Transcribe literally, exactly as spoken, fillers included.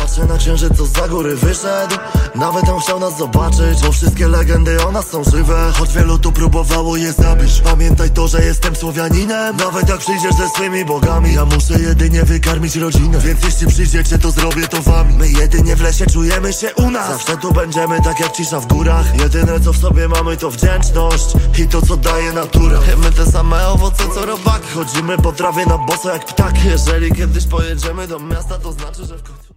Patrzę na księżyc, co za góry wyszedł. Nawet on chciał nas zobaczyć, bo wszystkie legendy o nas są żywe. Choć wielu tu próbowało je zabić. Pamiętaj to, że jestem Słowianinem. Nawet jak przyjdziesz ze swymi bogami, ja muszę jedynie wykarmić rodzinę. Więc jeśli przyjdziecie, to zrobię to wami. My jedynie w lesie czujemy się u nas. Zawsze tu będziemy tak jak cisza w górach. Jedyne co w sobie mamy to wdzięczność i to co daje natura. My te same owoce co robaki. Chodzimy po trawie na boso jak ptak. Jeżeli kiedyś pojedziemy do miasta, to znaczy, że w końcu